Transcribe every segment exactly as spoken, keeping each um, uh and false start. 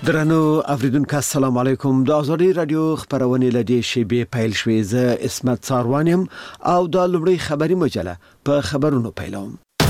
درنو اوریدونکو السلام علیکم. د ازادي رادیو خبرونه لدی شی پیل شوې. زه اسمت ساروانیم او د لومړی خبري مجله په خبرونو پیلوم.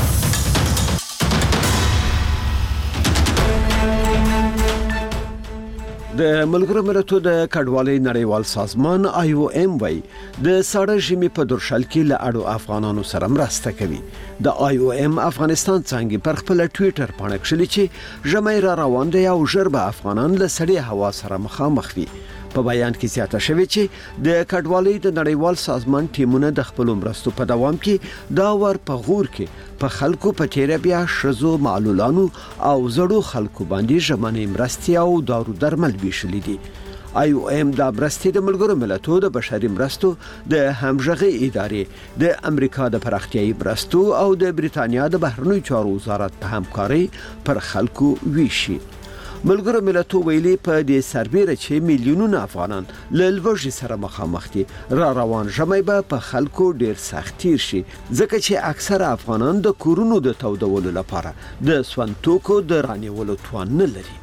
د ملګرو ملتونو د کډوالۍ نړیوال سازمان آی او ایم وای د ساړه ژمي په درشل کې له اړو افغانانو سره مرسته کوي. د آی او ایم افغانستان څنګه پر خپل ټوئیټر باندې کړي چې ژمي را روان دی او ژر به افغانان له سړې هوا سره مخامخ وي. په بیان کې زیاته شوی چې د کډوالۍ د نړیوال سازمان ټیمونه د خپل مرستو په دوام کې دا ور په غور کې په خلکو په تیره بیا شزو معلولانو او زړو خلکو باندې ژمنې مرستي او دارو درمل ویشلې دي. آی او ایم د مرستې د ملګرو ملتونو د بشري مرستو د همغږي ادارې د امریکا د پراختیايي مرستو او د بریتانیا د بهرنیو چارو وزارت په همکاري پر خلکو ویشي. ملګرو ملتونو ویلي په دې سربېره چې میلیونونه افغانان له لوږې سره مخامخ دي. را روان ژمی به په خلکو ډیر سخت تیر شي ځکه چې اکثره افغانان د کورونو د تودولو لپاره د سونتوکو د رانیولو توان نه لري.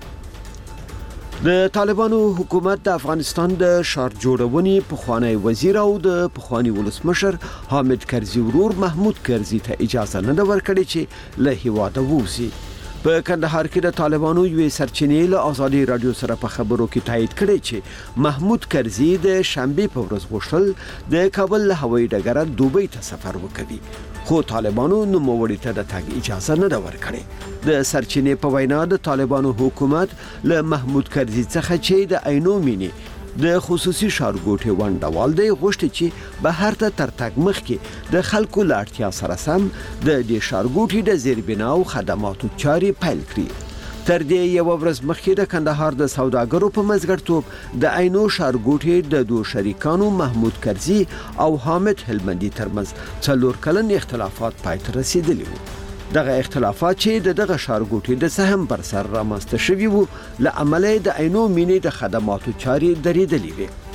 د طالبانو حکومت د افغانستان د شهر جوړونې پخوانی وزیر او د پخوانی ولسمشر حامد کرزي ورور محمود کرزي ته اجازه نه ورکړي چې له هیواده ووځي. په کندهار کې د طالبانو یوې سرچینې له ازادي رادیو سره په خبرو کې تایید کړي چې محمود کرزي د شنبه په ورځ غوښتل د کابل له هوایي ډګره دوبۍ ته سفر وکړي، خو طالبانو نوموړي ته د تګ اجازه نه ورکړي. د سرچینې په وینا د طالبانو حکومت له محمود کرزي څخه چې د عینو مینی د خصوصي ښارګوټي ونډوال دی غوښتي چې بهر ته تر تګ مخکې د خلکو لاړتیا سره سم د دې ښارګوټي د زیربنا او خدماتو چاري پیل کړي. تر دې یو ورځ مخکې د کندهار د سوداګرو په مزګرتوب د عینو ښارګوټي د دوه شریکانو محمود کرزي او حامد هلمندي ترمنځ څلور کلن اختلافات پای ته رسیدلي وو. دغه اختلافات چې د دغه ښارګوټي د سهم پر سر رامنځته شوي وو له امله د عینو مینې د خدماتو چاري درېدلې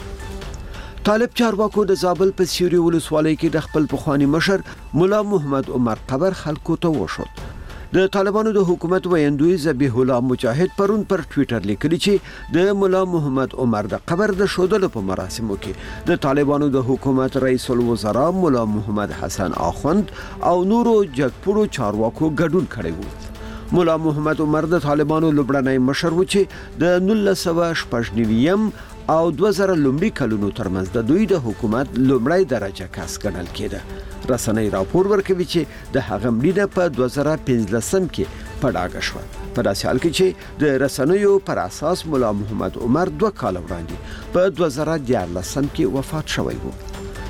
وې. طالب چارواکو د زابل په سیوري ولسوالۍ کې د خپل پخوانی مشر مولا محمد عمر قبر خلکو ته وښود. د طالبانو د حکومت ویندوی ذبیح الله مجاهد پرون پر ټوئیټر لیکلی چې د مولا محمد عمر د قبر د شودلو په مراسمو کې د طالبانو د حکومت رئیس الوزرا مولا محمد حسن آخوند او نورو جګپوړو چارواکو ګډون کړی وو. مولا محمد عمر د طالبانو لومړنی مشر و چې د نولس سوه شپږ نوي او دوه زره لومړي کلونو ترمنځ د دوی د حکومت لومړی درجه کس ګڼل کېده. رسنۍ راپور ورکوي چې د هغه مړینه په دوه زره پنځلسم کې په ډاګه شوه. په داسې حال کې چې د رسنیو پر اساس مولا محمد عمر دوه کال وړاندې په دوه زره دیارلسم کې وفات شوی و.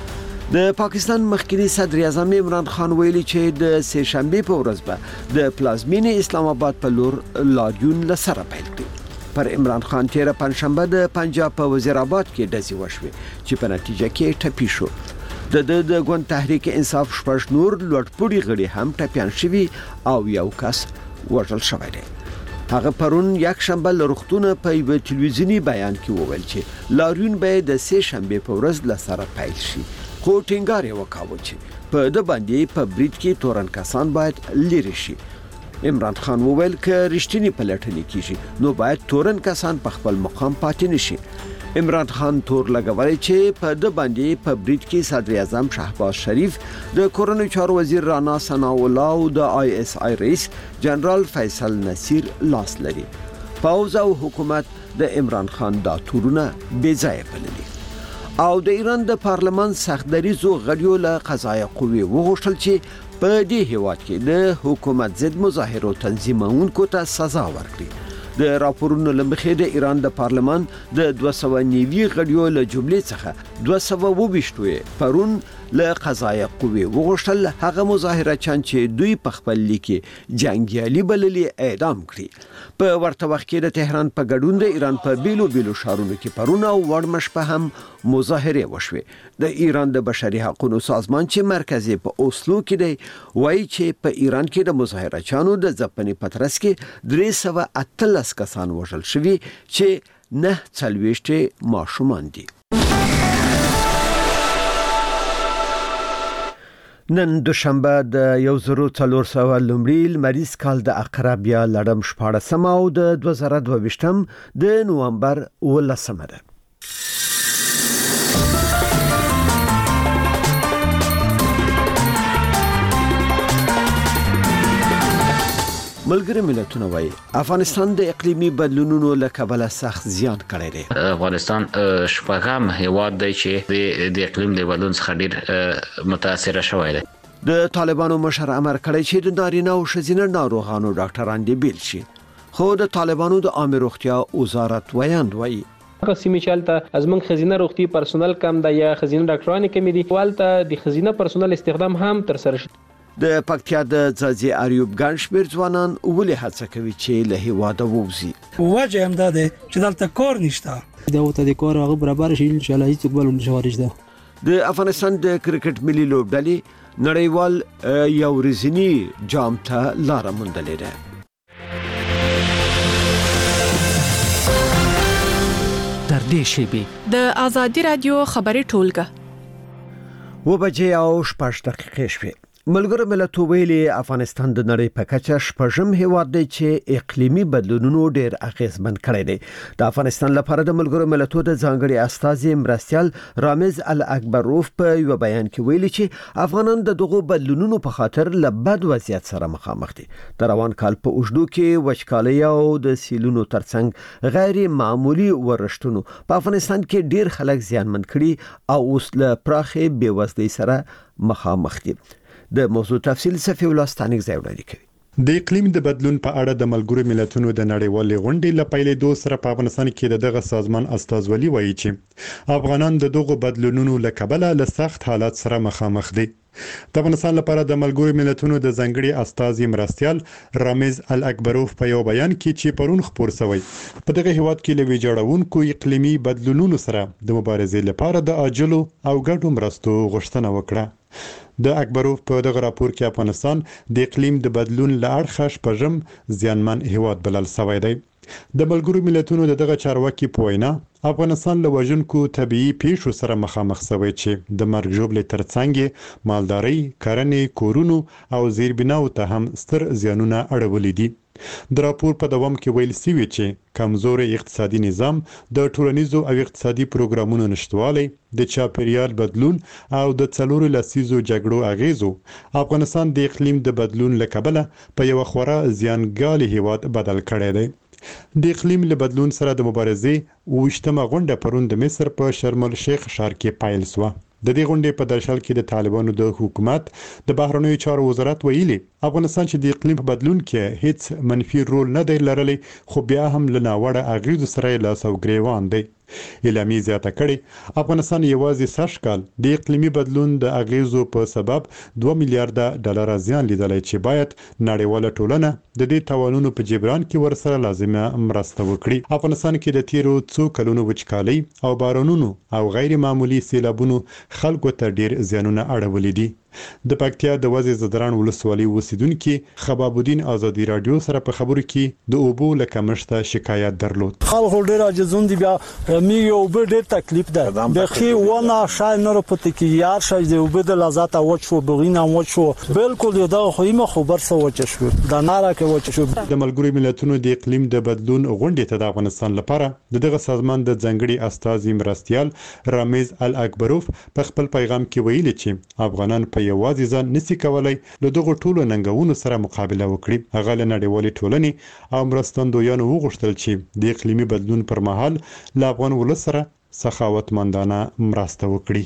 د پاکستان مخکنی صدر اعظم عمران خان ویلي چې د سه شنبه په ورځ به د پلازمینې اسلام آباد په لور لاریون لسره پیل کړي. پر عمران خان تیره پنځشنبه د پنجاب په وزیر آباد کې ډزې وشوې چې په نتیجه کې ټپي شو. د د د ګوند تحریک انصاف شپږ نور لوټپوړي غړي هم ټپيان شوي او یو کس وژل شوی دی. هغه پرون یک شنبه لرختونه په یو تلویزیونی بیان کې وویل چې لاریون به د سه شنبه په ورځ لسره پیل شي، خو ټینګار یې وکاوه چې په د باندې په برید کې تورن کسان باید لری شي. عمران خان وویل که رښتینی پلټنې کیږي نو باید تورن کسان په خپل مقام پاتې نشي. عمران خان تور لګولای چې په د باندې په برید کې صدر اعظم شهباز شریف، د کورنۍ چارو وزیر رانا ثنا الله او د آی اس آی رئیس جنرال فیصل نصیر لاس لري. پاوز او حکومت د عمران خان دا تورونه بې ځایه بللي. او د ایران د پارلمان سختدریزو غړیو له قضایه قوې وغوښتل چې په دې هیواد کې د حکومت ضد مظاهرو تنظیمونکو ته سزا ورکړي. د راپورونو لمخې د ایران د پارلمان د دوه سوه نوي غړیو له جملې څخه دوه سوه اووه ویشت پرون له قضایه قوې وغوښتل هغه مظاهرچیان چې دوی په خپل لیک جنګیالي بللي اعدام کړي. په ورته وخت کې د تهران په ګډون د ایران په بیلو بیلو ښارونو کې پرون او وړمش په هم مظاهره وشوه. د ایران د بشري حقوقو سازمان چې مرکزي په اوسلو کې دی وایي چې په ایران کې د مظاهرچیانو د ځپنې پترس کې درې سوه اتلس کسان وژل شوي چې نه څلوېښت ماشومان دي. نن دوشنبه د یو زرو څلور سوه لومړي لمریز کال د عقرب یا لړم شپاړسم او د دوه زره دوه ویشتم د نوامبر اوولسمه ده. ملګری ملتونه وایي افغانستان د اقلیمي بدلونونو له کبله سخت زیان کړی دی. افغانستان شپږم هیواد دی چې د اقلیم د بدلون څخه ډیر متاثر شوی دی. د طالبانو مشر امر کړی چې د نارینه او ښځینه ناروغانو ډاکټران دې بیل شي، خو د طالبانو د عامه روغتیا وزارت ویاند وایي هغه سیمې چې هلته ازمن خزینه روغتي پرسونل کم دی یا خزینه ډاکټران کم دي، والته د خزینه پرسونل استخدام هم تر سره شي. د پکتیا د ځاځي اریوب ګڼ شمېر ځوانان ولې هڅه کوي چې له هیواده ووځي؟ وجه هم دا ده چې دلته کار نشته، دا وته د کار هغه برابر شي ان شاء الله هیڅ بل مشوارج ده. د افغانستان د کرکټ ملي لوبډلې نړیوال یو ورځنی جام ته لار موندلې ده. در دې شیبې د آزادي رادیو خبري ټولګه و بجې او شپږ دقیقې شوې. ملګرو ملتونو ویلي افغانستان د نړۍ په کچه شپږم هیواد دی چې اقلیمي بدلونونو ډېر اغیزمن کړی دی. د افغانستان لپاره د ملګرو ملتونو د ځانګړي استازي مرستیال رامز الاکبروف په یو بیان کې ویلي چې افغانان د دغو بدلونونو په خاطر له بد وضعیت سره مخامخ دي. د روان کال په اوږدو کې وچکالي او د سیلونو ترڅنګ غیر معمولی ورشتونو په افغانستان کې ډېر خلک زیانمن کړي او اوس له پراخې بېوزلۍ سره مخامخ دي. د موضوع تفصیل صفی الله ستانیک ځای وړاندې کوي. د اقلیم د بدلون په اړه د ملګرو ملتونو د نړیوالې غونډې له پیلې دوه سره په افغانستان کې دغه سازمان استازولي وایي چې افغانان د دغه بدلونونو له کبله له سخت حالات سره مخامخ دي. د افغانستان لپاره د ملګرو ملتونو د ځانګړي استازي مرستیال رامز الاکبروف په یو بیان کې چې پرون خبر شوی په دغه هیواد کې لوي جوړونکو اقلیمي بدلونونو سره د مبارزې لپاره د عاجلو او ګډو مرستو غوښتنه وکړه. د اکبروف په دغه راپور کې افغانستان د اقلیم د بدلون له اړخه شپږم زیانمن هیواد بلل شوی دی. د ملګرو ملتونو دغه چارواکي په وینا افغانستان له وژونکو طبيعي پیښو سره مخامخ شوی چې د مرګ ژوبلې ترڅنګ مالداري، کرنې، کورونو او زیربناو ته هم ستر زیانونه اړولې دي. د راپور په دوام کې ویل شوی چې کمزوري اقتصادي نظام، د ټولنیزو او اقتصادي پروګرامونو نشټوالی، د چاپیریال بدلون او د څلورو لسیزو جګړو اغیزو افغانستان د اقلیم د بدلون له کبله په یو خورا زیانګالي هیواد بدل کړی دی. د اقلیم له بدلون سره د مبارزې اوویشتمه غونډه پرون د مصر په شرم الشیخ ښار کې پیل شوه. د دې غونډې په درشل کې د طالبانو د حکومت د بهرنیو چارو وزارت ویلي افغانستان چې د اقلیم په بدلون کې هیڅ منفي رول نه دی لرلی، خو بیا هم له ناوړه اغیزو سره لاس او ګریوان دی. اعلامیه زیاته کړې افغانستان یوازې سږ کال د اقلیمي بدلون د اغیزو په سبب دوه میلیارډ ډالر زیان لیدلی چې باید نړیواله ټولنه د دې تاوانونو په جبران کې ورسره لازمه مرسته وکړي. افغانستان کې د تیرو څو کلونو وچکالۍ او بارانونو او غیر معمولی سیلابونو خلکو ته ډیر زیانونه اړولي دي. د پکتیا د وزیر زدران ولسوالۍ اوسیدونکو خباب الدین آزادي رادیو سره په خبرو کې د اوبو له کمښت شکایت درلود. خلکو ډیر عاجزون دي، بیا میږي اوبه ډیر تکلیف ده، بخي ونه شای نه پته کې یار شای د اوبه د لذت او چو بغینا او چو بالکل دا خو یې خبر سو وچ شو دا ناره کې وچ شو. د ملګرو ملتونو د اقلیم د بدلون غونډې ته د افغانستان لپاره دغه سازمان د ځانګړي استازي مرستیال رامز الاکبروف په خپل پیغام کې ویلي چې افغانان په یوازې ځان نسی کولای له دغه ټولو ننګونو سره مقابله وکړي. هغه له نړیوالې ټولنې او مرستندویانو وغوښتل چې د اقلیمي بدلون پر مهال له افغان ولس سره سخاوتمندانه مرسته وکړي.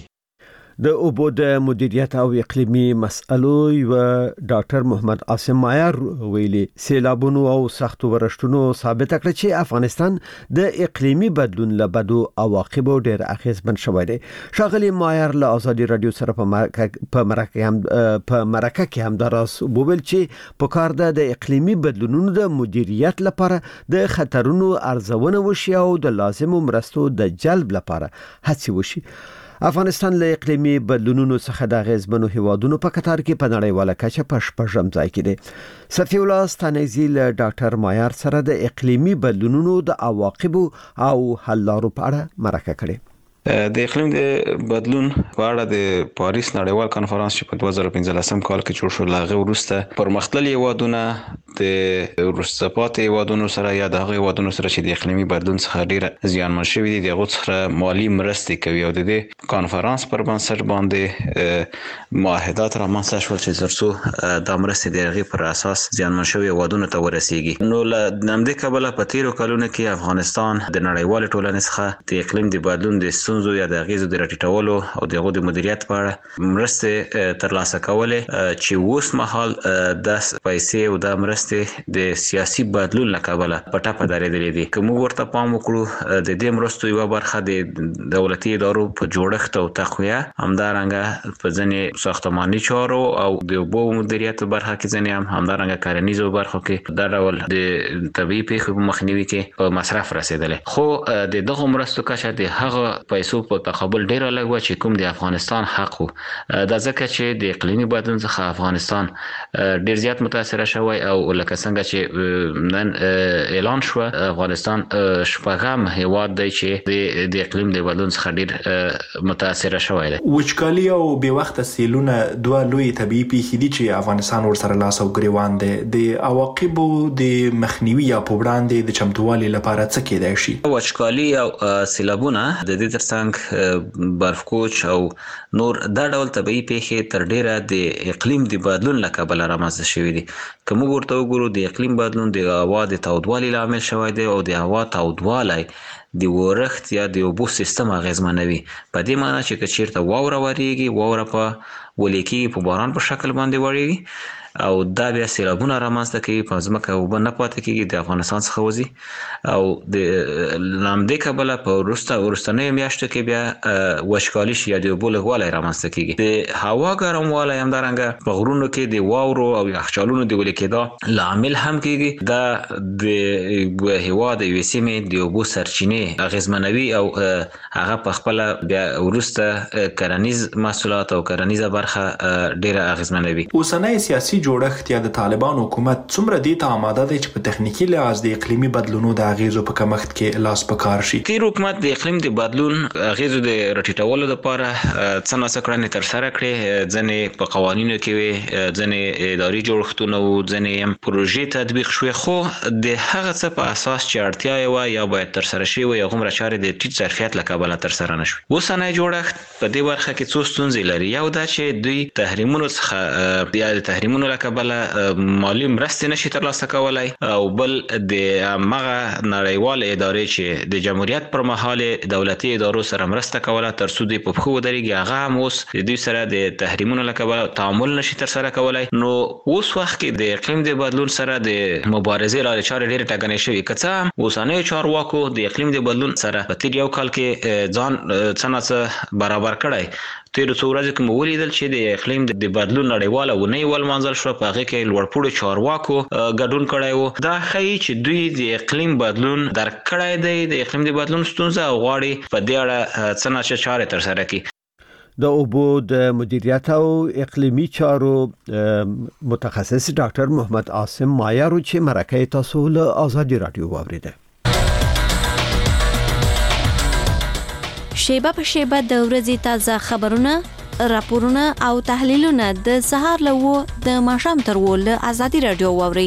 د اوبو د مدیریت او اقلیمي مسئلو یو ډاکټر محمد عاصم مایر ویلي سیلابونو او سختو ورشتونو ثابت کړ چې افغانستان د اقلیمي بدلون له بدو عواقبو ډېر اغیزمن شوی دی. ښاغلي مایر له آزادي رادیو سره په مرکه هم په مرکه کې هم دراس وویل چې په کار ده د اقلیمي بدلونونو د مدیریت لپاره د خطرونو ارزونه وشي او د لازمو مرستو د جلب لپاره هڅې وشي. افغانستان له اقلیمي بدلونونو څخه د اغیزمنو هیوادونو په کتار کې په نړیواله کچه په شپږم ځای کې دی. صفی الله ستانیزي له ډاکټر مایر سره د اقلیمي بدلونونو د عواقبو او حل لارو په اړه مرکه کړې. د اقلیم د بدلون په اړه د پاریس نړیوال کانفرنس چې په دوه زره پنځلسم کال کې جوړ شو لاغه وروسته پرمختللي هیوادونه د وروسته پاتې هیوادونو سره یا د هغه هیوادونو سره چې د اقلیمي بدلون څخه ډیره زیانمن شوي دي دغه څخه مالی مرستې کوي او د دې کانفرنس پر بنسټ باندې معاهدات رامنځته شول چې ترڅو د مرستې د هغې پر اساس زیانمن شوي هیوادونو ته ورسیږي. نو له همدې کبله په تیرو کلونو کې افغانستان د نړیوالې ټولنې څخه د اقلیم د بدلون د ستونزو یا د اغیزو د راټیټولو او دغه د مدیریت په اړه مرستې ترلاسه کولې چې اوس مهال د پیسې او د مرستې د سیاسي بدلون له کبله په ټاپه درېدلې دي. که موږ ورته پام وکړو د دې مرستو یوه برخه د دولتي ادارو په جوړښت او تقویه، همدارنګه په ځینې ساختماني چارو او د اوبو مدیریت برخه کې ځینې هم همدارنګه کرنیزو برخو کې دا ډول د طبیعي پیښو په مخنیوي کې په مصرف رسېدلې. خو د دغه مرستو کچه د هغه پیسو په تقابل ډیره لږ و چې کوم د افغانستان حق و. دا ځکه چې د اقلیمي بدلون څخه افغانستان ډیر زیات متاثر شوی او لکه څنګه چې نن اعلان شو افغانستان شپږم هیواد دی چې د اقلیم د بدلون څخه ډیر متاثر شوی دی. وچکالي او بې وخته سیلونه دوه لوی طبیعي پیښې دي چې افغانستان ورسره لاس او ګریوان دی. د عواقبو د مخنیوي یا په وړاندې د چمتووالي لپاره څه کېدای شي؟ وچکالي او سیلابونه د دې ترڅنګ برفکوچ او نور دا ډول طبیعي پیښې تر ډیره د اقلیم د بدلون له کبله رامنځته شوي دي. که موږ ورته وګورو د اقلیم بدلون د هوا د تودوالي لامل شوی دی او د هوا تودوالی د ورښت یا د اوبو سیستم اغیزمنوي. په دې معنی چې که چیرته واوره وریږي، واوره په ولې کېږي په باران په شکل باندې وریږي او دا بیا سیلابونه رامنځته کوي، په ځمکه اوبه نه پاتې کېږي، د افغانستان څخه وځي او د همدې کبله په وروسته وروستنیو میاشتو کې بیا وچکالي شي یا د اوبو لږوالی رامنځته کېږي. د هوا ګرموالی همدارنګه په غرونو کې د واورو او یخچالونو د ویلې کېدا لامل هم کېږي. دا د هېواد یوې سیمې د اوبو سرچینې اغېزمنوي او هغه په خپله بیا وروسته کرنیز محصولات او کرنیزه برخه ډېره اغېزمنوي. اوسنی سیاسي جوړښت یا د طالبان حکومت څومره دې ته آماده دی چې په تخنیکي لحاظ د اقلیمي بدلونو د اغیزو په کمښت کې لاس په کار شي؟ تیر حکومت د اقلیم د بدلون اغیزو د راټیټولو لپاره څه ناڅه کړنې ترسره کړې. ځینې په قوانینو کې وې، ځینې اداري جوړښتونه وو، ځینې هم پروژې تطبیق شوې، خو د هغه څه په اساس چې اړتیا یې وه یا باید ترسره شوې وي هغومره چارې د ټیټ ظرفیت له کبله ترسره نه شوې. اوسنی جوړښت په دې برخه کې څو ستونزې لري. یو دا چې دوی تحریمونو څخه یا د تحریمونو له کبله مالی مرستې نشي ترلاسه کولی او بل د همغه نړیوال ادارې چې د جمهوریت پر مهال دولتي ادارو سره مرسته کوله تر څو دوی په پښو ودرېږي، هغه هم اوس د دوی سره د تحریمونو له کبله تعامل نشي ترسره کولی. نو اوس وخت کې د اقلیم د بدلون سره د مبارزې لارې چارې ډېرې ټاکنې شوي. که څه هم اوسنیو چارواکو د اقلیم د بدلون سره په تېر یو کال کې ځان څه ناڅه برابر کړی. تیرو څو ورځو کې مو ولیدل چې د اقلیم د بدلون نړیواله اونۍ ولمانځل شوه، په هغې کې لوړپوړو چارواکو ګډون کړی و. دا ښیي چې دوی د اقلیم بدلون درک کړی دی، د اقلیم د بدلون ستونزه، او غواړي په دې اړه څه ناڅه چارې ترسره کړي. د اوبو د مدیریت او اقلیمي چارو متخصص ډاکټر محمد عاصم مایارو چې مرکه تاسو له آزادي رادیو واوریده. شیبه په شیبه د ورځې تازه خبرونه، راپورونه او تحلیلونه د سهار له و د ماښام تر و له آزادي رادیو واوري.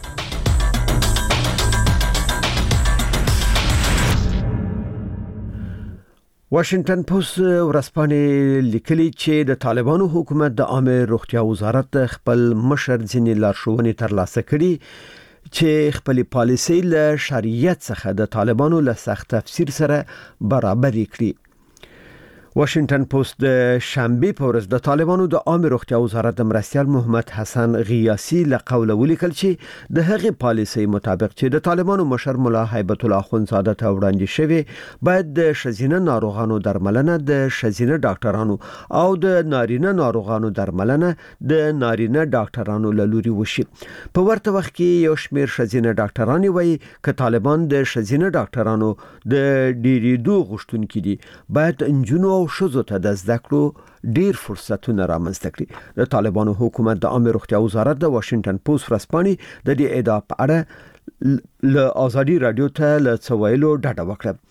واشنگټن پوسټ ورځپاڼې لیکلي چې د طالبانو حکومت د عامه روغتیا وزارت خپل مشر ځینې لارښوونې ترلاسه کړي چې خپل پالیسي له شریعت څخه د طالبانو له سخت تفسیر سره برابر کړي. واشنگټن پوسټ د شنبه په ورځ د طالبانو د عامه روغتیا وزارت د مرستیال محمد حسن غیاسی له قوله ولیکل چې د هغې پالیسي مطابق چې د طالبانو مشر مولا هیبت الله اخوندزاده ته وړاندې شوی باید د شزینه ناروغانو درملنه د شزینه ډاکټرانو او د نارینه ناروغانو درملنه د نارینه ډاکټرانو له لوري وشي. په ورته وخت کې یو شمېر شزینه ډاکټران وایي چې طالبان د شزینه ډاکټرانو د ډیریدو غوښتونکي دي، باید انجونو شوزو ته د زده کړو ډیر فرصتونه رامنځته کړي. د طالبانو حکومت د عامه روغتیا وزارت د واشنگټن پوسټ ورځپاڼې د دې ادعا په اړه ل آزادي رادیو ته له څویلو ډاډه وکړه.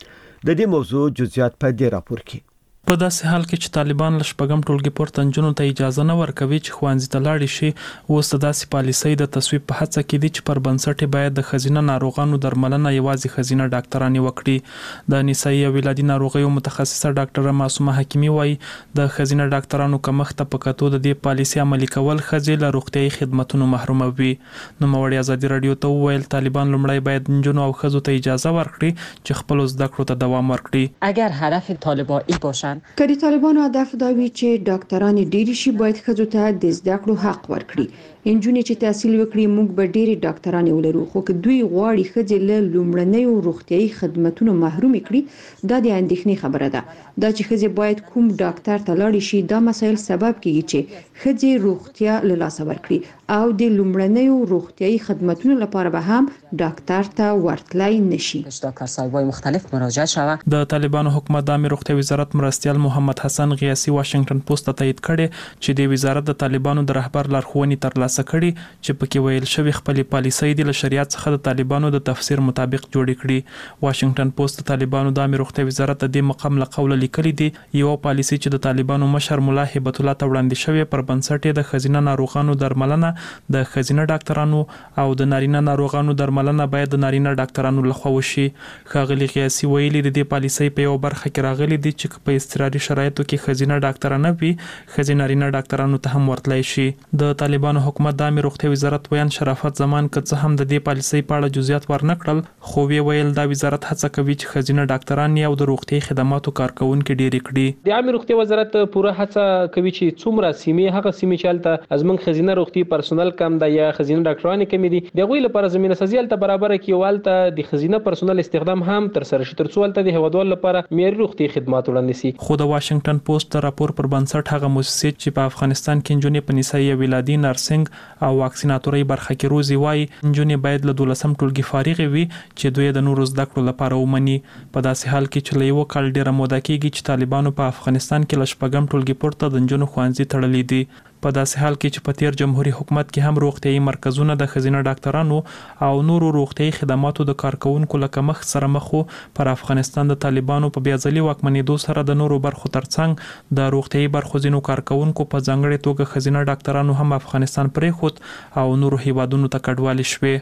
د دې موضوع جزئیات په دې راپور کې. په داسې حال کې چې طالبان له شپږم ټولګي پورته نجونو ته اجازه نه ورکوي چې ښوونځي ته لاړې شي، اوس د داسې پالیسۍ د تصویب په هڅه کې دي چې پر بنسټ باید د ښځینه ناروغانو درملنه یوازې ښځینه ډاکټرانې وکړي. د نسایي او ولادي ناروغیو متخصصه ډاکټره معصومه حکیمي وایي د ښځینه ډاکټرانو کمښت ته په کتو د دې پالیسۍ عملي کول ښځې له روغتیایي خدماتونو محروموي. نوموړي ازادي راډیو ته وویل طالبان لومړی باید نجونو او ښځو ته اجازه ورکړي چې خپلو زده کړو ته دوام ورکړي. اگر هدف طالبان این باشن که د طالبانو هدف دا وي چې ډاکټران ډېر شي، باید ښځو ته د زده کړو حق ورکړي. انجونې چې تحصیل وکړي موږ به ډېرې ډاکټرانې ولرو، خو که دوی غواړي ښځې له لومړنیو روغتیایي خدماتونو محروم کړي دا د اندېښنې خبره ده. دا چې ښځې باید کوم ډاکټر ته لاړې شي دا مسایل سبب کیږي چې ښځې روغتیا له لاسه ورکړي او د لومړنیو روغتیایي خدماتونو لپاره به هم ډاکټر ته ورتلای نشي. ډاکټر صاحبای مختلف مراجعه شوه. د طالبانو حکومت د روغتیا وزارت مرستیال محمد حسن غیاثي واشنگټن پوسټ ته تایید کړي چې د وزارت د طالبانو د رهبر لارښوونې ترلاسه کړي چې پکې ویل شوی خپل پالیسۍ د شریعت څخه د طالبانو د تفسیر مطابق جوړې کړي. واشنگټن پوسټ د طالبانو د روغتیا وزارت د مقام له قوله لیکلي دي یو پالیسۍ چې د طالبانو مشر مولا هبت الله ته وړاندې شوی پر بنسټ د ښځینه ناروغانو درملنه د ښځینه ډاکټرانو او د نارینه ناروغانو درملنه باید د نارینه ډاکټرانو لخوا وشي. ښاغلي غیاثي ویلي د دې پالیسۍ په یو برخه کې راغلي دي چې په اضطراري شرایطو کې ښځینه ډاکټرانه وي، ښځې نارینه ډاکټرانو ته هم ورتلای شي. د طالبانو حکومت د روغتیا وزارت ویان شرافت زمان که څه هم د دې پالیسۍ په اړه جزئیات ورنکړل، خو وی ویل دا وزارت هڅه کوي چې ښځینه ډاکټران او د روغتیایي خدماتو کارکونکي ډېر کړي. د عامه روغتیا وزارت پوره هڅه کوي چې څومره سیمې هغه سیمې چې هلته ازمن ښځینه روغتي پرسونل کم ده یا ښځینه ډاکټران کم دي د هغوی لپاره زمینه سازي هلته برابر کړي او هلته د ښځینه پرسونل استخدام هم ترسره شي تر څو هلته د هیوادوالو لپاره معیاري روغتي خدمات وړاندې شي. خو د واشنگټن پوسټ راپور پر بنسټ هغه مؤسسې چې په افغانستان کې نجونې په نسایي ولادي نرسنګ او واکسیناتوري برخه کې روزي وایي نجونې باید له دولسم ټولګي فارغ وي چې دوی د نورو زده کړو لپاره ومني. په داسې حال کې چې له یو کال ډیره موده کېږي چې طالبانو په افغانستان کې له شپږم ټولګي پورته د نجونو ښوونځي تړلي دي. په داسې حال کې چې په تیر جمهوریت حکومت کې هم روغتیایي مرکزونه د ښځینه ډاکټرانو او نورو روغتیایي خدماتو د کارکونکو له کمښت سره مخ وو، پر افغانستان د طالبانو په بیا ځلي واکمنېدو سره د نورو برخو ترڅنګ د روغتیایي برخو ځینو کارکونکو په ځانګړې توګه ښځینه ډاکټرانو هم افغانستان پرېښود او نورو هیوادونو ته کډوالې شوې.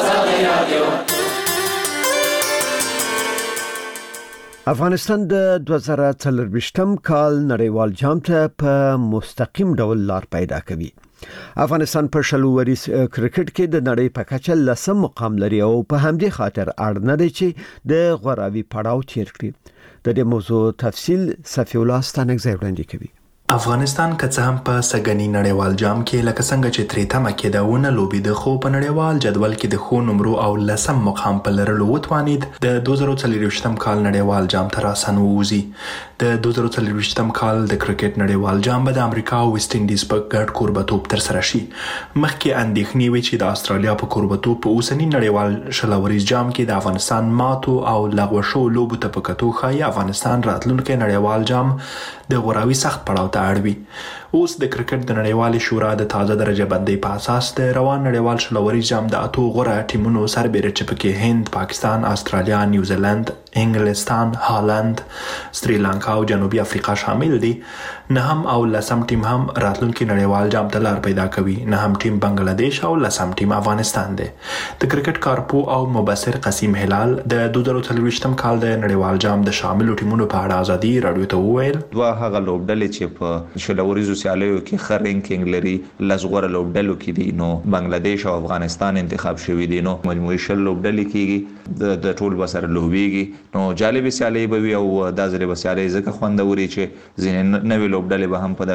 افغانستان د دوه زره څلرویشتم کال نړیوال جام ته په مستقیم ډول لار پیدا کوي. افغانستان په شلو وریس کرکټ کې د نړۍ په کچه لسم مقام لري او په همدې خاطر اړ نه دی چې د غوراوي پړاو تیر کړي. د دې موضوع تفصیل صفی الله ستانکزی وړاندې کوي. افغانستان که څه هم په سګنی نړیوال جام کې لکه څنګه چې ترې تمه کېدهونه لوبېده، خو په نړیوال جدول کې د ښو نمرو او لسم مقام په لرلو وتوانید د دوه زره څلرویشتم کال نړیوال جام ته راسن ووځي. د دوه زره څلرویشتم کال د کرکټ نړیوال جام به د امریکا او ویسټ انډیز په ګډ کوربتوب ترسره شي. مخکې اندېښنې وې چې د استرالیا په کوربتوب په اوسني نړیوال شلوریز جام کې د افغانستان ماتو او لغوه شوو لوبو ته په کتو ښایي افغانستان راتلونکی نړیوال جام د غوراوي سخت پړاو ته اړوي. اوس د کرکټ د نړیوالې شورا د تازه درجه بندۍ په اساس د روان نړیوال شلوریز جام د اتو غوره ټیمونو سربېره چې پکې هند، پاکستان، استرالیا، نیوزیلند، انګلستان، هالند، سریلانکا او جنوبي افریقا شامل دي. نه هم او لسم ټیم هم راتلونکي نړیوال جام ته لار پیدا کوي. نه هم ټیم بنگلاديش او لسم ټیم افغانستان دی. د کرکټ کارپو او مبصر قسیم هلال د دوه زره څلرویشتم کال د نړیوال جام د شاملو ټیمونو په اړه ازادي راډیو ته وویل دوه هغه لوبډلې چې په شلوریزو سیالیو کې ښه رینکینګ لري لزغوره لوبډلو کې دي، نو بنگلاديش او افغانستان انتخاب شوي دي. نو مجموعي شل لوبډلې کېږي د ټول بسره لوبېږي. نو جالب سیالي به وي او دا ځلې به سیالي ځکه خوندوري چې ځینې نوې لوبډلې به هم په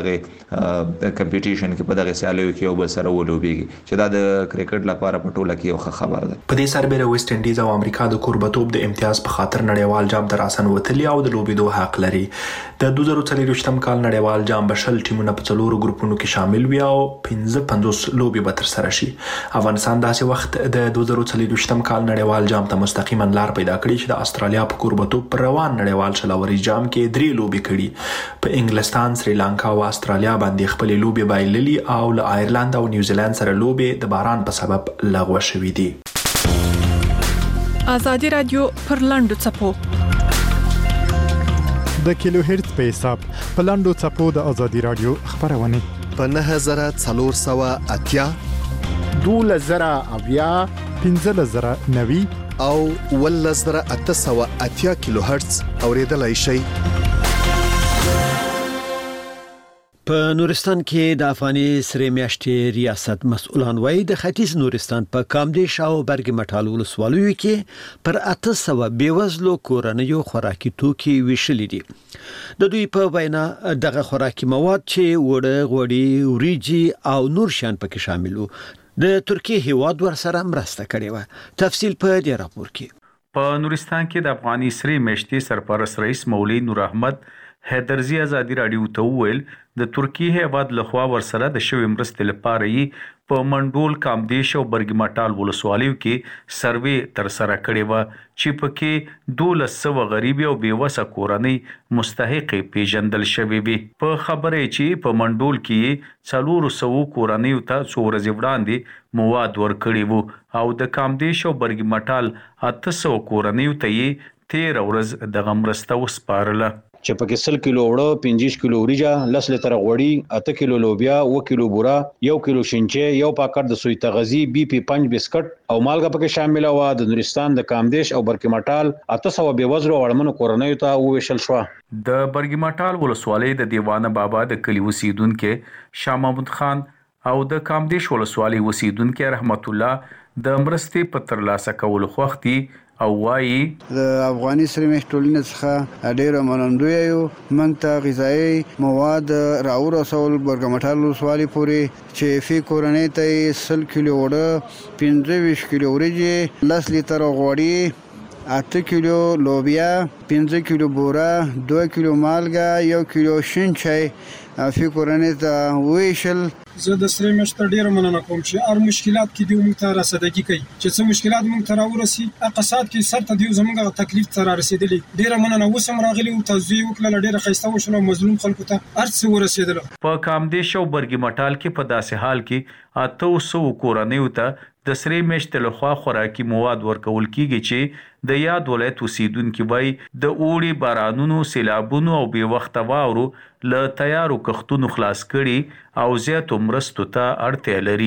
دغه کمپټیشن کې په دغه سیالیو کې یو بل سره ولوبېږي چې دا د کرکټ لپاره په ټوله کې یو ښه خبر ده. په دې سربېره ویسټ انډیز او امریکا د کوربتوب د امتیاز په خاطر نړیوال جام ته راسن وتلي او د لوبېدو حق لري. د دوه زره څلرویشتم کال نړیوال جام به شل ټیمونه په څلورو ګروپونو کې شامل وي او پنځه پنځوس لوبې به ترسره شي. افغانستان داسې وخت د دوه زره څلرویشتم کال نړیوال جام ته مستقیما لار پیدا کړې چې د استرالیا په کوربتوب پر روان نړیوال شلوریز جام کې درې لوبې کړي. په انګلستان، سریلانکا او استرالیا باندې خپل لوبې بایللي او له آیرلند او نیوزیلند سره لوبې د باران په سبب لغوه شوې دي. ازادي رادیو پر لاندو چپو د کیلو هرتز په حساب په لاندو چپو د ازادي رادیو خبرونه په نه زره څلور سوه اتیا دوله زره اویا پنځه زره نوي او ول زره اته سوه اتیا کیلو هرتز اوریدلای شئ. په نورستان کې د افغاني سره میاشتې ریاست مسؤلان وایي د ختیځ نورستان په کامدیش او برګ مټال ولسوالیو کې پر اته سوه بیوزلو کورنیو خوراکي توکي ویشلې دي. د دوی په وینا دغه خوراکي مواد چې وړه غوړي وریجې او نور شیان پکې شامل وو د ترکیه هیواد ورسره مرسته کړې و. تفصیل په دې راپور کې. په نورستان کې د افغاني سره میاشتې سرپرست رئیس مولوی نور احمد حیدرزی ازادي رادیو ته ویل د ترکیه هیواد لخوا ورسره د شوی مرستې لپاره یې په منډول کامدیش او برګمټال ولسوالیو کې سروې تر سره کړې و چې پکې دولس سوه غریب او بیوسه کورنۍ مستحق پیژندل شوی وي. په خبره چې په منډول کې څلور سوه کورنۍ ته څو ورځې وړاندې مواد ورکړي وو او د کامدیش او برګمټال اته سوه کورنۍ ته یې تیر ورځ د مرسته وسپارله چې پکې سل کیلو وړه پنځه کیلو وریجه لس لیتره غوړي اته کیلو لوبیا و کیلو بورا یو کیلو شینچه یو پاکټ د سوی تغذی بی پی پنځ بسکټ او مالګه پکې شامل و. د نورستان د کامدیش او برګمټال اته سوه بیوزلو اړمنو کورنیو ته وویشل شو. د برګمټال ولسوالۍ د دیوانه بابا د کلی اوسیدونکو شاه محمود خان او د کامدیش ولسوالۍ اوسیدونکو رحمت الله د مرستې په ترلاسه کولو خوښتي او وايي د افغاني سره مشټولینه څخه ډیره منندوی یو. موږ ته غذایی مواد راوړ رسول برګمټال ولسوالۍ پورې چې فی کورنۍ ته سل کیلو وړه پنځه کیلو وریجې لس لیتره غوړي اته کیلو لوبیا پنځه کیلو بورا دوه کیلو مالګه یو کیلو شین چای فی کورنۍ ته ویشل. زه د سره مشته ډیره مننه کوم چې هر مشکلات کې دی موږ ته رسیدګي کوي چې څه مشکلات موږ ته راورسي اقتصاد کې سر ته دی زموږه تکلیف سره رسیدلې ډیره مننه. وسم راغلی او توضیح وکړه ډیره خسته وشنه مظلوم خلکو ته ارڅ ورسیدل. په کامدیش او برګمټال کې په داسې حال کې اته سوه کورنیو ته د سره میاشتې لخوا خوراکي مواد ورکول کیږي چې د یاد ولایت اوسیدونکو وای د اوړي بارانونو سیلابونو او بې وخته واورو له تیارو کښتونو خلاص کړي او زیاتو مرستو ته اړتیا لري.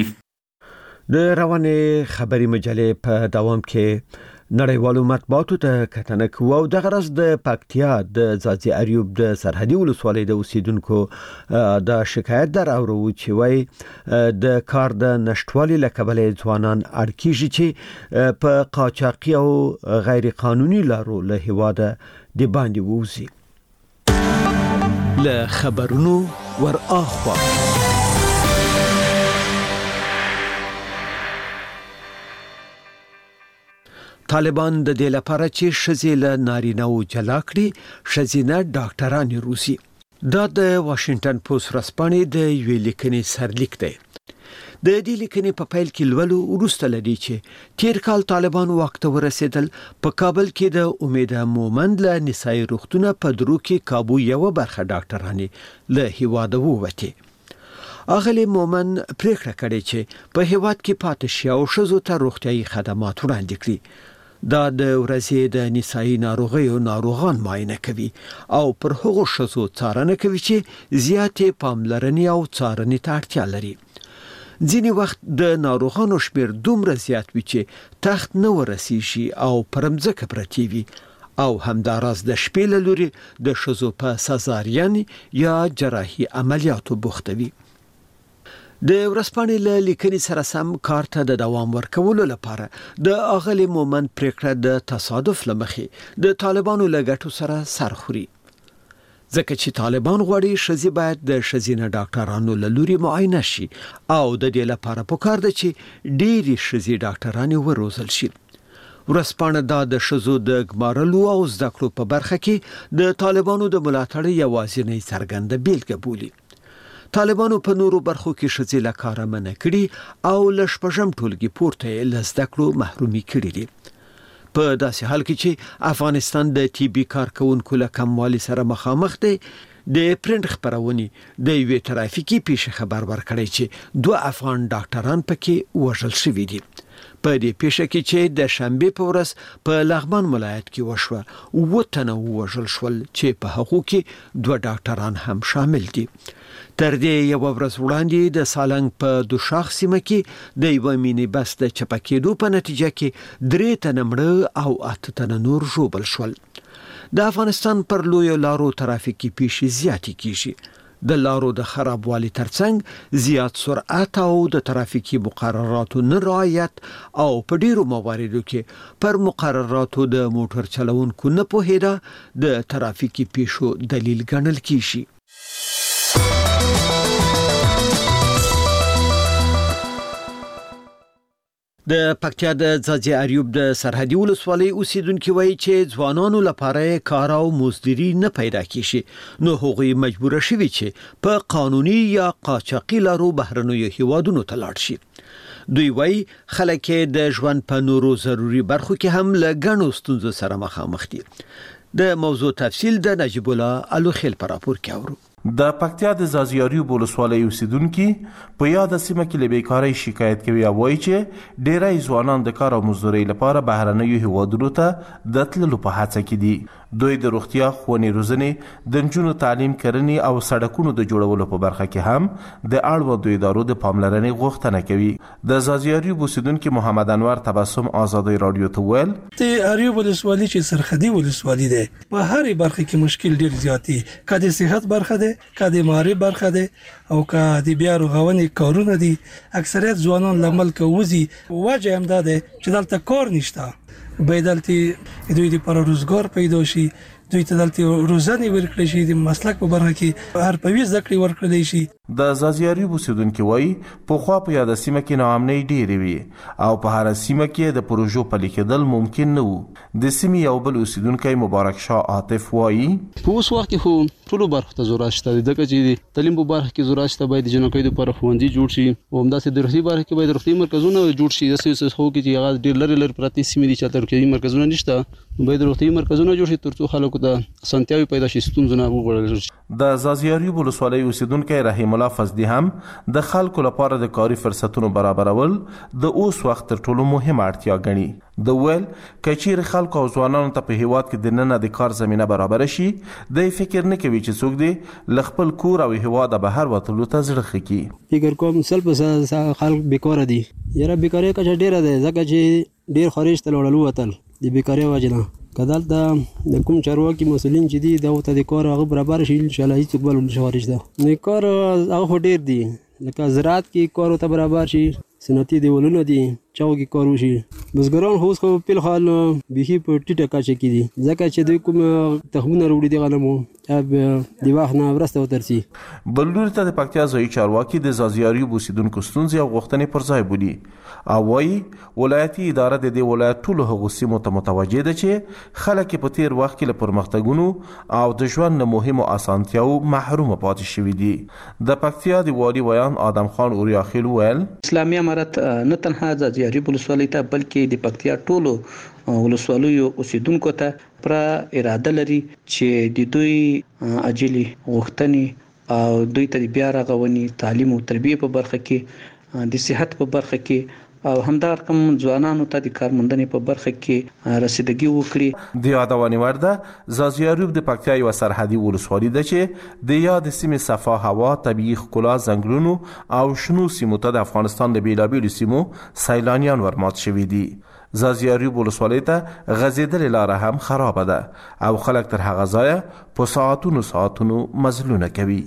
د روانې خبري مجلې په دوام کې نړیوالو مطبوعاتو ته کتنه کوو او دغه ورځ د پکتیا د ځاځي اریوب د سرحدي ولسوالۍ د اوسیدونکو د شکایت در اورو چې وای د کار د نشټوالي له کبله ځوانان اړ کیږي چې په قاچاقي او غیر قانوني لارو له هواده د باندې ووزي. له خبرونو ور اخوا طالبان د دې لپاره چې ښځې له نارینه‌و جلا کړي ښځینه ډاکټرانې روزي. دا د واشنگټن پوسټ ورځپاڼې د یوې لیکنې سرلیک دی. د دې لیکنې په پیل کې لولو وروسته لدی چې تیر کال طالبان واک ته ورسېدل په کابل کې د امید مومند له نسایي روغتونه په درو کې کابو یو برخه ډاکټرانې له هیواده ووتې. اغلی مومن پریکړه کړې چې په هیواد کې پاتې شي او ښځو ته روغتیايي خدمات وړاندې کړي. دا د ورځې د نسایي ناروغیو ناروغان معاینه کوي او پر هغو ښځو څارنه کوي چې زیاتې پاملرنې او څارنې ته اړتیا لري. ځینې وخت د ناروغانو شمیر دومره زیات وي چې تخت نه ورسیږي او پر مځکه پرتې وي او همداراز د شپې له لوري د ښځو په سزارین یا جراحي عملیاتو بوخته وي. د ورځپاڼې له لیکنې سره سم کار ته د دوام ورکولو لپاره د اغلی مومن پریکړه د تصادف لمخې د طالبانو له ګټو سره سرخوري. ځکه چې طالبان غواړي ښځې باید د ښځینه ډاکټرانو له لوري معاینه شي او د دې لپاره پکار ده چې ډېری ښځې ډاکټرانې وروزل شي. ورځپاڼه دا د ښځو د ګمارلو او زده کړو په برخه کې د طالبانو د ملاتړ یوازینۍ څرګنده بیلګه بولي. طالبانو په نورو برخو کې ښځې له کاره منع کړي او له شپږم ټولګي پورته له زده کړو محرومي کړي دي. په داسې حال کې چې افغانستان د ټي بي کارکونکو له کموالي سره مخامخ دی، د پرنټ خبرونې د یوې ترافیکي پیښې خبر ورکړی چې دوه افغان ډاکټران پکې وژل شوي دي. په دې پیښه کې چې د شنبه په ورځ په لغمان ولایت کې وشوه و تنه وژل شول چې په هغو کې دوه ډاکټران هم شامل دي. تر دې یو ورځ وړاندې د سالنګ په دوشاخ سیمه کې د یو مینی بس د چپکېدو په نتیجه کې درې تنه مړه او اته تنه نور ژوبل شول. د افغانستان پر لویو لارو ترافیکي پیښې زیاتې کیږي. د لارو د خرابوالي ترڅنګ زیات سرعت او د ترافیکي مقرراتو نه رعایت او په ډیرو مواردو کې پر مقرراتو د موټر چلوونکو نه پوهېدا د ترافیکي پیښو دلیل ګڼل کیږي. د پکتیا د ځاځي اریوب د سرحدي ولسوالۍ اوسیدونکو وایي چې ځوانانو لپاره کار او مزدوري نه پیدا کیږي نو هغوی مجبور شوي چې په قانوني یا قاچاقي لارو بهرنیو هیوادونو ته لاړ شي. دوی وایي خلک د ژوند په نورو ضروري برخو کې هم له ګڼو ستونزو سره مخامخ دي. د موضوع تفصیل د نجیب الله الوخیل په راپور کې اورو. د پکتیا د ځاځي اریوب ولسوالۍ اوسیدونکو په یاد سیمه کې له بیکارۍ شکایت کوي او وایي چې ډېری ځوانان د کار او مزدورۍ لپاره بهرنیو هیوادونو ته د تللو په هڅه کې دي. دوی د روغتیا، ښوونې روزنې، د نجونو تعلیم، کرنې او سړکونو د جوړولو په برخه کې هم د اړوندو ادارو د پاملرنې غوښتنه کوي. د ځاځي اریوب اوسیدونکو محمد انور تبسم آزادۍ رادیو ته ویل د اریوب ولسوالۍ چې سرحدي ولسوالۍ ده په هر برخه کې مشکل ډیر زیات دي. کله صحت برخه ده، کله ماری برخه ده او کله د بیا رغونې کارونه دي. اکثریت ځوانان لمل کوزي وجه هم ده چې دلته کار نشته. باید دوی د پر روزګار پیدا شي، دوی ته دلته روزنه ورکړي شي، د مسلک په برخه کې هر پوي ذکر ورکړي شي. د ځاځي اریوب اوسیدونکو وایي په خوا په یاد سیمه کې ناامنۍ ډېرې وي او په هر سیمه کې د پروژو پلي کېدل ممکن نه وو. د سیمې یو بل اوسیدونکی مبارک شاه عاطف وایي په اوس وخت کې خو ټولو برخو ته ضرورت شته. د چې تعلیم په برخه کې ضرورت شته، باید جنکۍ د پر خوندې جوړ شي او همداسې د روغتي برخه کې باید روغتي مرکزونه جوړ شي. د سیاسي خو کې چې هغه ډېر لري لري پراته سیمې دي چې روغتي مرکزونه نشته، باید روغتي مرکزونه جوړ شي ترڅو خلکو ته اسانتیاوي پیدا شي، ستونزې نه وګورل شي. د ځاځي اریوب ولسوالۍ اوسیدونکی رحیم الله فضلي هم د خلکو لپاره د کاري فرصتونو برابرول د اوس وخت تر ټولو مهمه اړتیا ګڼي. د ویل کچیر خلکو او ځوانانو ته په هیواد کې د نن د کار زمينه برابر شي، د فکر نه کوي چې څوک دی لخپل کور او هیواد بهر وتلو ته زړه خکي. فکر کوم سلب خلک بیکاره دي. یاره بیکاری کا ډیره ده ځکه چې ډیر خارج ته وړلو وتل د بیکاری وجنه کدل د کوم چارواکي مسولین چې دي دا ته د کار هغه برابر شي ان شاء الله هیڅ بل نشوارش ده. نه کار هغه ډیر دي لکه زراعت کې کار ته برابر شي، صنعتي دیولونه دي چاو کې کار وشي. بزګران هوس خو په حال به په ټیټه کچه کې دي ځکه چې دوی کوم تخمونه وروړي دي غنمو اب دی واخنه ورسته وترسي. بلور ته د پکتیا ځای چارواکي د ځاځي اریوب اوسیدونکو ستونزې او غوښتنې پر ځای بولي او وايي ولایتي اداره د دې ولایت ټولو هغو سیمو ته متوجه ده چې خلک په تیر وخت کې له پرمختګونو او د ژوند له مهمو اسانتیاو محروم پاتې شوي دي. د پکتیا د والي ویان آدم خان اوریا خیل ویل اسلامي امارت نه تنها ځاځي اریوب ولسوالۍ ته بلکې د پکتیا ټولو ولسوالیو اوسیدونکو ته پر اراده لري چې د دوی اجلي غوښتنې او دوی ته بیا رغونې، تعلیم او تربیه په برخه کې، د صحت په برخه کې او همدار کوم ځوانانو ته د کارموندنې په برخه کې رسیدګي وکړي. د یادونې وړ ده ځاځي اریوب د پکتیا یو سرحدي ولسوالۍ ده چې د یاد سیمې صفا هوا، طبیعي ښکلا، ځنګلونو او شنو سیمو ته د افغانستان د بیلابیلو سیمو سیلانیان ورمات شوي دي. ځاځي اریوب ولسوالۍ ته غځېدلې لاره هم خرابه ده او خلک تر هغه ځایه په ساعتونو ساعتونو مزلونه کوي.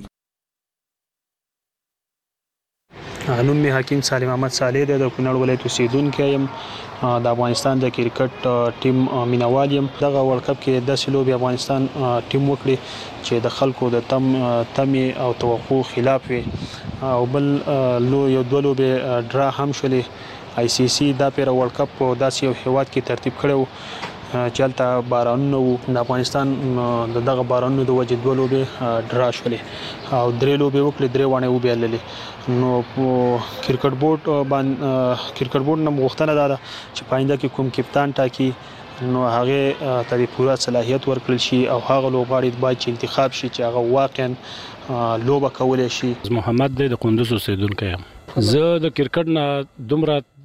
نوم می حکیم سالم احمد صالح دی، د کونړ ولایت اوسیدونکی یم. د افغانستان د کرکټ ټیم مینوال یم. دغه ورلد کپ کې داسې لوبې افغانستان ټیم وکړي چې د خلکو د تم تمې او توقع خلاف وي او بل لو یو دوه لوبې ډرا هم شولې. آی سی سی دا پیر ورلد کپ په داسې یو هیواد کې ترتیب کړو چې هلته بارانونه وو. د افغانستان د دغه بارانونو د وجې دوه لوبې ډرا شولې او درې لوبې وکړې، درې واڼې وبایللې. نو کرکټ بورډ باندې کرکټ بورډ نه غوښتنه ده چې پاینده کې کوم کپتان ټاکي نو هغه ته د پوره صلاحیت ورکړل شي او هغه لوبغاړي باید چې انتخاب شي چې هغه واقعا لوبه کولای شي. محمد د کندوز اوسیدونکی یم. زه د کرکټ نه دومره